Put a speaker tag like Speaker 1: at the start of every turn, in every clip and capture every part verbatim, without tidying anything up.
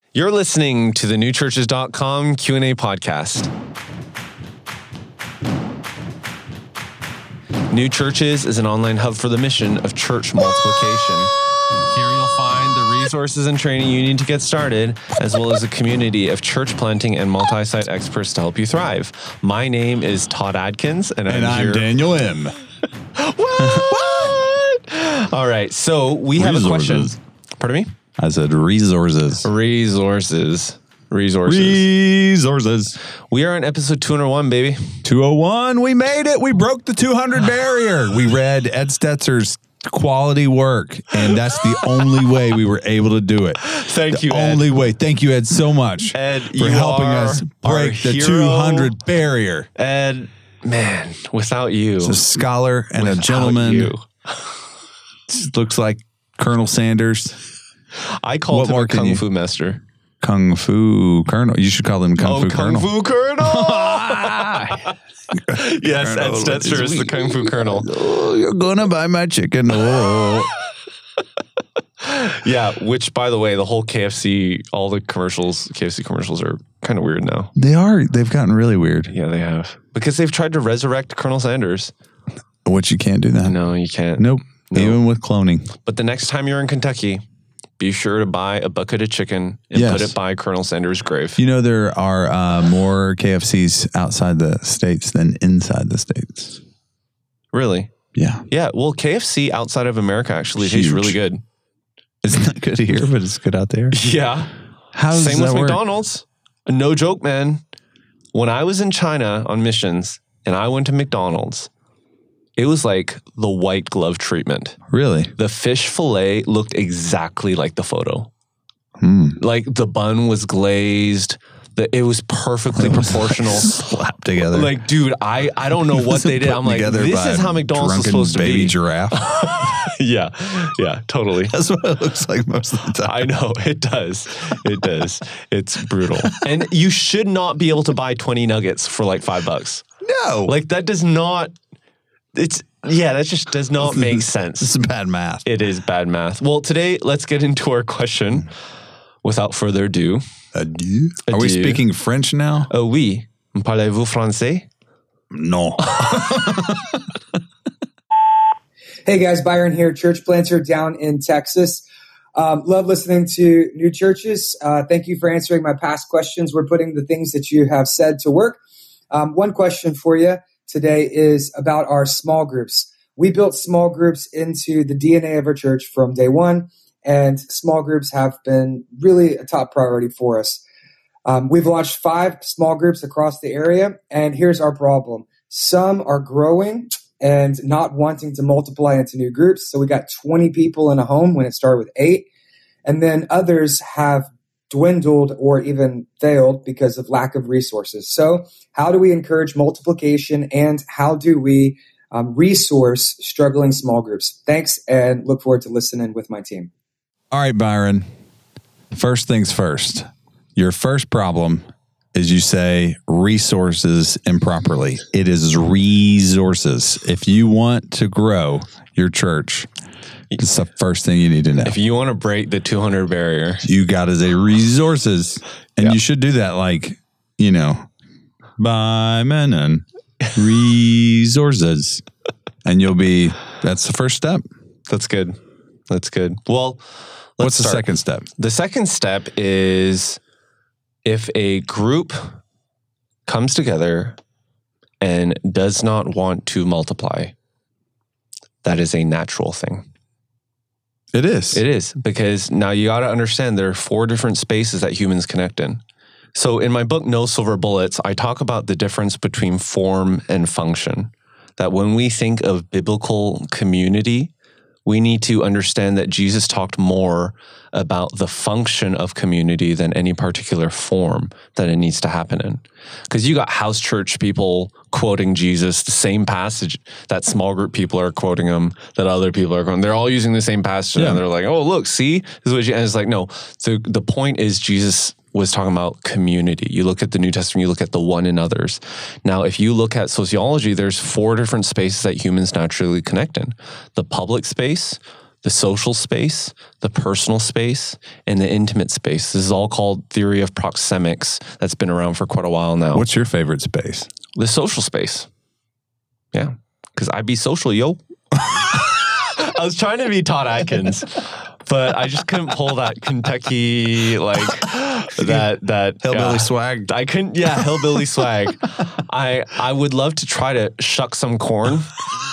Speaker 1: You're listening to the new churches dot com Q and A podcast. New Churches is an online hub for the mission of church multiplication. Here you'll find the resources and training you need to get started, as well as a community of church planting and multi-site experts to help you thrive. My name is Todd Adkins, and,
Speaker 2: and I'm,
Speaker 1: I'm here.
Speaker 2: Daniel M.
Speaker 1: What? What? All right, so we have resources. a question. Pardon me?
Speaker 2: I said resources.
Speaker 1: Resources. Resources.
Speaker 2: Resources.
Speaker 1: We are on episode two oh one, baby.
Speaker 2: two oh one. We made it. We broke the two hundred barrier. We read Ed Stetzer's quality work, and that's the only way we were able to do it.
Speaker 1: Thank
Speaker 2: the
Speaker 1: you, Ed.
Speaker 2: only way. Thank you, Ed, so much
Speaker 1: Ed,
Speaker 2: for
Speaker 1: you
Speaker 2: helping
Speaker 1: are
Speaker 2: us break the
Speaker 1: hero.
Speaker 2: two hundred barrier.
Speaker 1: Ed, man, without you.
Speaker 2: He's a scholar and
Speaker 1: without
Speaker 2: a gentleman.
Speaker 1: You.
Speaker 2: Looks like Colonel Sanders.
Speaker 1: I called him a Kung Fu master.
Speaker 2: Kung Fu Colonel. You should call him Kung
Speaker 1: oh,
Speaker 2: Fu
Speaker 1: Kung
Speaker 2: Colonel.
Speaker 1: Fu Colonel. Yes, Ed Stetzer is the Kung Fu Colonel.
Speaker 2: Oh, you're gonna buy my chicken. Oh.
Speaker 1: Yeah, which, by the way, the whole K F C, all the commercials, K F C commercials are kind of weird now.
Speaker 2: They are. They've gotten really weird.
Speaker 1: Yeah, they have. Because they've tried to resurrect Colonel Sanders.
Speaker 2: Which you can't do that.
Speaker 1: No, you can't.
Speaker 2: Nope.
Speaker 1: No.
Speaker 2: Even with cloning.
Speaker 1: But the next time you're in Kentucky, be sure to buy a bucket of chicken and
Speaker 2: yes.
Speaker 1: put it by Colonel Sanders' grave.
Speaker 2: You know, there are uh, more K F Cs outside the states than inside the states.
Speaker 1: Really?
Speaker 2: Yeah.
Speaker 1: Yeah. Well, K F C outside of America actually Huge. tastes really good.
Speaker 2: It's not good here, but it's good out there.
Speaker 1: Yeah.
Speaker 2: How does
Speaker 1: Same
Speaker 2: that
Speaker 1: with
Speaker 2: work?
Speaker 1: McDonald's. No joke, man. When I was in China on missions and I went to McDonald's, it was like the white glove treatment.
Speaker 2: Really?
Speaker 1: The fish fillet looked exactly like the photo.
Speaker 2: Hmm.
Speaker 1: Like the bun was glazed. The, it was perfectly
Speaker 2: it was
Speaker 1: proportional.
Speaker 2: Like slapped together.
Speaker 1: Like, dude, I, I don't know what they did. I'm like, this is how McDonald's is supposed to be.
Speaker 2: Baby giraffe.
Speaker 1: Yeah, yeah, totally.
Speaker 2: That's what it looks like most of the time.
Speaker 1: I know, it does. It does. It's brutal. And you should not be able to buy twenty nuggets for like five bucks.
Speaker 2: No.
Speaker 1: Like that does not, it's, yeah, that just does not make sense.
Speaker 2: This is bad math.
Speaker 1: It is bad math. Well, today, let's get into our question. Without further ado.
Speaker 2: Adieu.
Speaker 1: Adieu.
Speaker 2: Are we speaking French now?
Speaker 1: Oh, oui. Parlez-vous français?
Speaker 2: No.
Speaker 3: Hey guys, Byron here, church planter down in Texas. Um, love listening to New Churches. Uh, thank you for answering my past questions. We're putting the things that you have said to work. Um, one question for you today is about our small groups. We built small groups into the D N A of our church from day one, and small groups have been really a top priority for us. Um, we've launched five small groups across the area, and here's our problem. Some are growing and not wanting to multiply into new groups. So we got twenty people in a home when it started with eight. And then others have dwindled or even failed because of lack of resources. So how do we encourage multiplication, and how do we um, resource struggling small groups? Thanks, and look forward to listening with my team.
Speaker 2: All right, Byron. First things first. Your first problem is you say resources improperly. It is resources. If you want to grow your church, it's the first thing you need to know.
Speaker 1: If you want to break the two hundred barrier,
Speaker 2: you got to say resources. And
Speaker 1: yeah.
Speaker 2: you should do that like, you know, by Menon, resources. And you'll be, that's the first step.
Speaker 1: That's good. That's good. Well, let's
Speaker 2: What's the
Speaker 1: start.
Speaker 2: second step?
Speaker 1: The second step is if a group comes together and does not want to multiply, that is a natural thing.
Speaker 2: It is.
Speaker 1: It is, because now you got to understand there are four different spaces that humans connect in. So in my book, No Silver Bullets, I talk about the difference between form and function. That when we think of biblical community, we need to understand that Jesus talked more about the function of community than any particular form that it needs to happen in. Because you got house church people quoting Jesus, the same passage that small group people are quoting him, that other people are quoting. They're all using the same passage, yeah. And they're like, oh, look, see? This is what you, and it's like, no. So the point is Jesus was talking about community. You look at the New Testament, you look at the one in others. Now, if you look at sociology, there's four different spaces that humans naturally connect in. The public space, the social space, the personal space, and the intimate space. This is all called theory of proxemics that's been around for quite a while now.
Speaker 2: What's your favorite space?
Speaker 1: The social space. Yeah, because I be social, yo. I was trying to be Todd Atkins, but I just couldn't pull that Kentucky, like, that, that
Speaker 2: Hillbilly
Speaker 1: yeah.
Speaker 2: swag.
Speaker 1: I couldn't, yeah, hillbilly swag. I I would love to try to shuck some corn.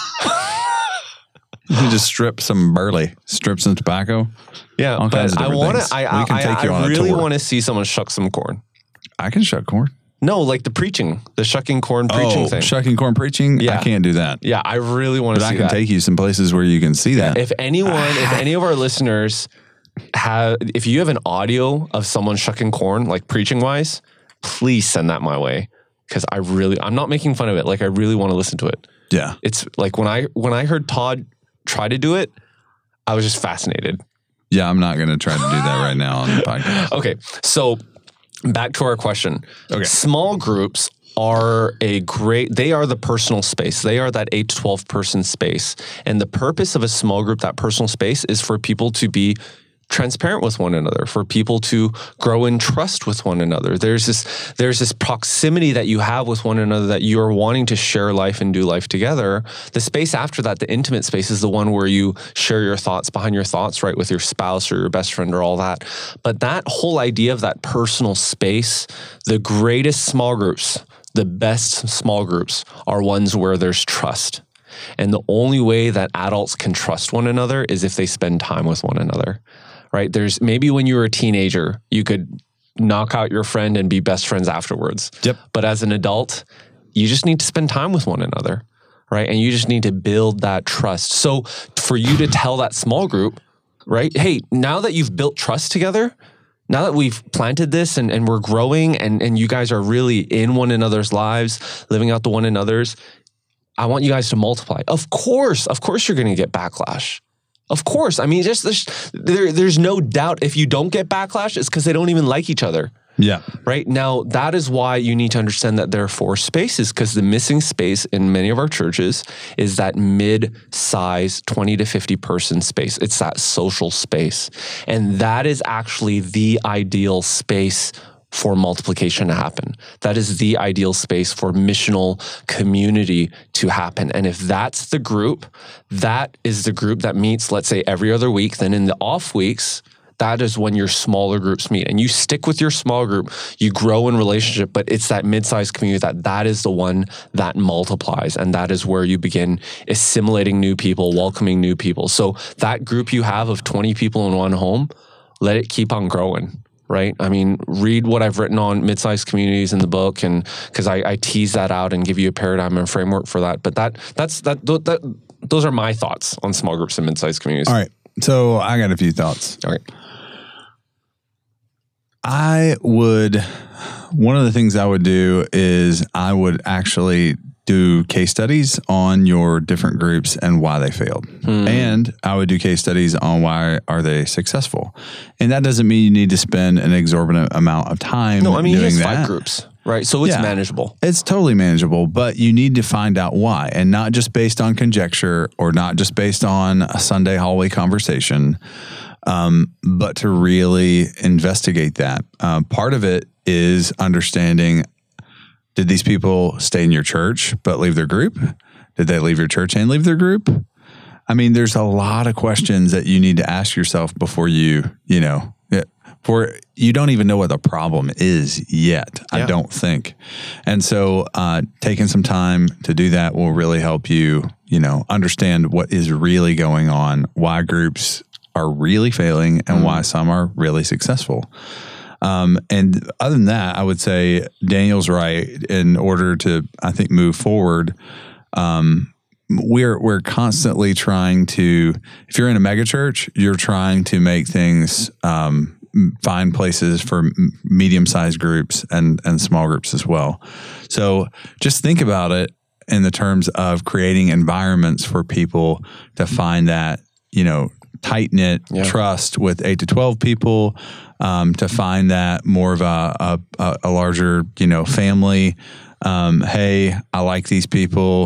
Speaker 2: You can just strip some burley, strip some tobacco.
Speaker 1: Yeah,
Speaker 2: all kinds of
Speaker 1: but I
Speaker 2: different
Speaker 1: want
Speaker 2: things.
Speaker 1: to. I,
Speaker 2: We can
Speaker 1: I,
Speaker 2: take you
Speaker 1: I
Speaker 2: on a
Speaker 1: really
Speaker 2: tour.
Speaker 1: want to see someone shuck some corn.
Speaker 2: I can shuck corn.
Speaker 1: No, like the preaching, the shucking corn preaching
Speaker 2: oh,
Speaker 1: thing.
Speaker 2: shucking corn preaching?
Speaker 1: Yeah.
Speaker 2: I can't do that.
Speaker 1: Yeah, I really want
Speaker 2: But
Speaker 1: to
Speaker 2: I
Speaker 1: see
Speaker 2: can
Speaker 1: that.
Speaker 2: take you some places where you can see that.
Speaker 1: If anyone, if any of our listeners have, if you have an audio of someone shucking corn, like preaching wise, please send that my way. Because I really, I'm not making fun of it. Like I really want to listen to it.
Speaker 2: Yeah.
Speaker 1: It's like when I when I heard Todd try to do it, I was just fascinated.
Speaker 2: Yeah, I'm not going to try to do that right now on the podcast.
Speaker 1: Okay, so back to our question.
Speaker 2: Okay.
Speaker 1: Small groups are a great, they are the personal space. They are that eight to twelve person space. And the purpose of a small group, that personal space, is for people to be transparent with one another, for people to grow in trust with one another. There's this there's this proximity that you have with one another that you're wanting to share life and do life together. The space after that, the intimate space, is the one where you share your thoughts behind your thoughts, right, with your spouse or your best friend or all that. But that whole idea of that personal space, the greatest small groups, the best small groups are ones where there's trust. And the only way that adults can trust one another is if they spend time with one another. Right? There's maybe when you were a teenager, you could knock out your friend and be best friends afterwards.
Speaker 2: Yep.
Speaker 1: But as an adult, you just need to spend time with one another, right? And you just need to build that trust. So for you to tell that small group, right? Hey, now that you've built trust together, now that we've planted this and, and we're growing and, and you guys are really in one another's lives, living out the one another's, I want you guys to multiply. Of course, of course you're going to get backlash. Of course. I mean, just there's, there, there's no doubt if you don't get backlash, it's because they don't even like each other.
Speaker 2: Yeah.
Speaker 1: Right? Now, that is why you need to understand that there are four spaces, because the missing space in many of our churches is that mid-size twenty to fifty person space. It's that social space. And that is actually the ideal space for multiplication to happen. That is the ideal space for missional community to happen. And if that's the group, that is the group that meets, let's say, every other week. Then in the off weeks, that is when your smaller groups meet. And you stick with your small group, you grow in relationship, but it's that mid-sized community that that is the one that multiplies. And that is where you begin assimilating new people, welcoming new people. So that group you have of twenty people in one home, let it keep on growing. Right? I mean, read what I've written on mid-sized communities in the book, and because I, I tease that out and give you a paradigm and framework for that. But that that's that, that those are my thoughts on small groups and mid-sized communities.
Speaker 2: All right. So I got a few thoughts.
Speaker 1: All right.
Speaker 2: I would, one of the things I would do is I would actually do case studies on your different groups and why they failed. Hmm. And I would do case studies on why are they successful. And that doesn't mean you need to spend an exorbitant amount of time
Speaker 1: no, I mean,
Speaker 2: doing
Speaker 1: he has
Speaker 2: that.
Speaker 1: five groups, right? So it's
Speaker 2: Yeah.
Speaker 1: manageable.
Speaker 2: It's totally manageable, but you need to find out why, and not just based on conjecture or not just based on a Sunday hallway conversation, um, but to really investigate that. Uh, part of it is understanding, did these people stay in your church but leave their group? Did they leave your church and leave their group? I mean, there's a lot of questions that you need to ask yourself before you, you know, for you don't even know what the problem is yet, yeah. I don't think. And so uh, taking some time to do that will really help you, you know, understand what is really going on, why groups are really failing and mm. why some are really successful. Um, and other than that, I would say Daniel's right. In order to, I think, move forward, um, we're we're constantly trying to. If you're in a megachurch, you're trying to make things, um, find places for medium-sized groups and and small groups as well. So just think about it in the terms of creating environments for people to find that, you know, tight-knit yeah. trust with eight to twelve people. Um, to find that more of a, a, a larger, you know, family. Um, hey, I like these people.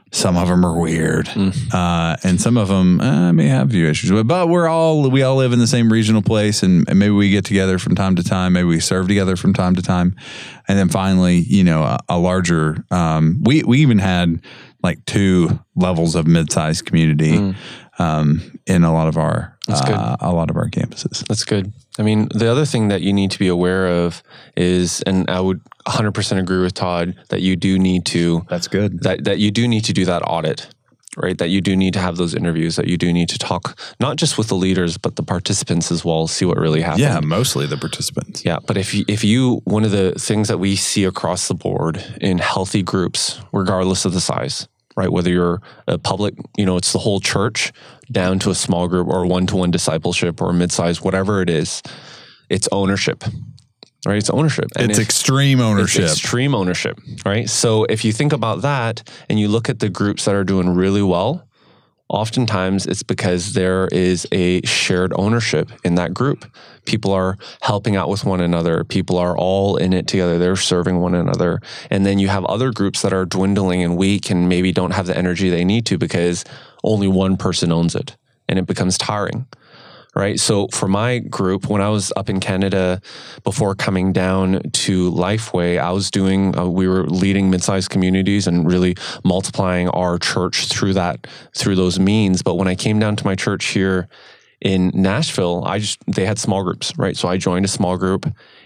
Speaker 2: Some of them are weird, mm. uh, and some of them uh, may have a few issues. But, but we're all we all live in the same regional place, and, and maybe we get together from time to time. Maybe we serve together from time to time, and then finally, you know, a, a larger. Um, we we even had like two levels of mid-sized community mm. um, in a lot of our uh, a lot of our campuses.
Speaker 1: That's good. I mean, the other thing that you need to be aware of is, and I would one hundred percent agree with Todd, that you do need to...
Speaker 2: That's good.
Speaker 1: That, that you do need to do that audit, right? That you do need to have those interviews, that you do need to talk, not just with the leaders, but the participants as well, see what really happened.
Speaker 2: Yeah, mostly the participants.
Speaker 1: Yeah, but if you, if you, one of the things that we see across the board in healthy groups, regardless of the size, right? Whether you're a public, you know, it's the whole church down to a small group or one-to-one discipleship or mid-size, whatever it is, it's ownership, right? It's ownership.
Speaker 2: And it's if, extreme ownership.
Speaker 1: It's extreme ownership, right? So if you think about that and you look at the groups that are doing really well, oftentimes it's because there is a shared ownership in that group. People are helping out with one another. People are all in it together. They're serving one another. And then you have other groups that are dwindling and weak and maybe don't have the energy they need to because only one person owns it and it becomes tiring. Right. So for my group, when I was up in Canada before coming down to Lifeway, I was doing, uh, we were leading mid-sized communities and really multiplying our church through that, through those means. But when I came down to my church here in Nashville, I just, they had small groups, right? So I joined a small group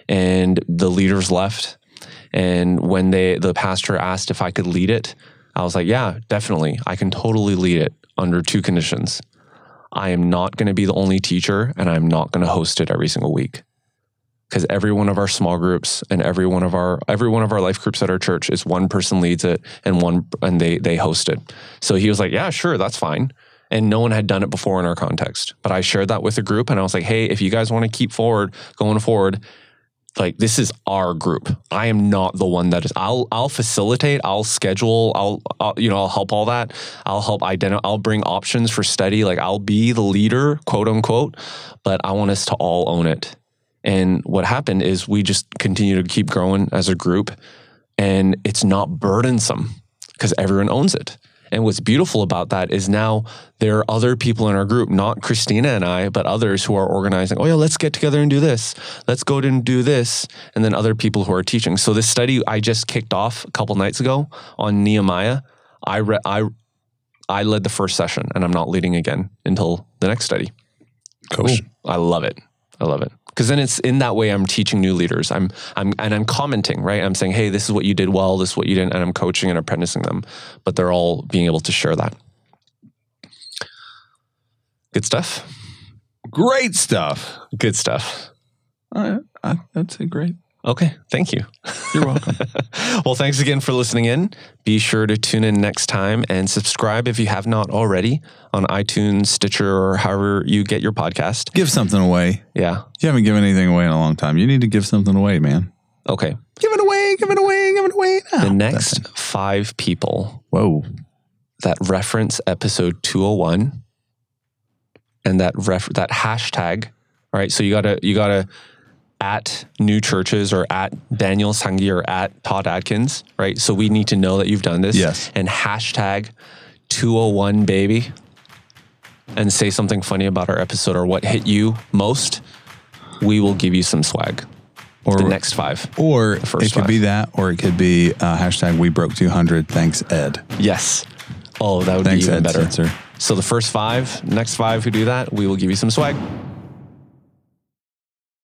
Speaker 1: and the leaders left. And when they, the pastor asked if I could lead it, I was like, yeah, definitely. I can totally lead it under two conditions. I am not going to be the only teacher and I'm not going to host it every single week. Because every one of our small groups and every one of our every one of our life groups at our church is one person leads it and one and they they host it. So he was like, yeah, sure, that's fine. And no one had done it before in our context. But I shared that with the group and I was like, hey, if you guys want to keep forward, going forward, like this is our group. I am not the one that is, I'll I'll facilitate, I'll schedule, I'll, I'll you know, I'll help all that. I'll help identify, I'll bring options for study. Like I'll be the leader, quote unquote, but I want us to all own it. And what happened is we just continue to keep growing as a group and it's not burdensome because everyone owns it. And what's beautiful about that is now there are other people in our group, not Christina and I, but others who are organizing, oh yeah, let's get together and do this. Let's go and do this. And then other people who are teaching. So this study I just kicked off a couple nights ago on Nehemiah, I, re- I, I led the first session and I'm not leading again until the next study.
Speaker 2: Cool.
Speaker 1: I love it. I love it. Because then it's in that way I'm teaching new leaders. I'm I'm and I'm commenting, right? I'm saying, hey, this is what you did well, this is what you didn't, and I'm coaching and apprenticing them. But they're all being able to share that. Good stuff.
Speaker 2: Great stuff.
Speaker 1: Good stuff.
Speaker 2: Uh, I, I'd say great.
Speaker 1: Okay, thank you.
Speaker 2: You're welcome.
Speaker 1: Well, thanks again for listening in. Be sure to tune in next time and subscribe if you have not already on iTunes, Stitcher, or however you get your podcast.
Speaker 2: Give something away.
Speaker 1: Yeah.
Speaker 2: You haven't given anything away in a long time. You need to give something away, man.
Speaker 1: Okay.
Speaker 2: Give it away, give it away, give it away.
Speaker 1: Now. The next five people
Speaker 2: Whoa.
Speaker 1: that reference episode two oh one and that ref- that hashtag, right? So you gotta you gotta at New Churches or at Daniel Sangi or at Todd Atkins, right? So we need to know that you've done this.
Speaker 2: Yes.
Speaker 1: And hashtag two oh one baby and say something funny about our episode or what hit you most. We will give you some swag. Or the next five.
Speaker 2: Or it could
Speaker 1: five.
Speaker 2: be that, or it could be uh, hashtag we broke two hundred. Thanks, Ed.
Speaker 1: Yes. Oh, that would
Speaker 2: Thanks,
Speaker 1: be even
Speaker 2: Ed
Speaker 1: better.
Speaker 2: Spencer.
Speaker 1: So the first five, next five who do that, we will give you some swag.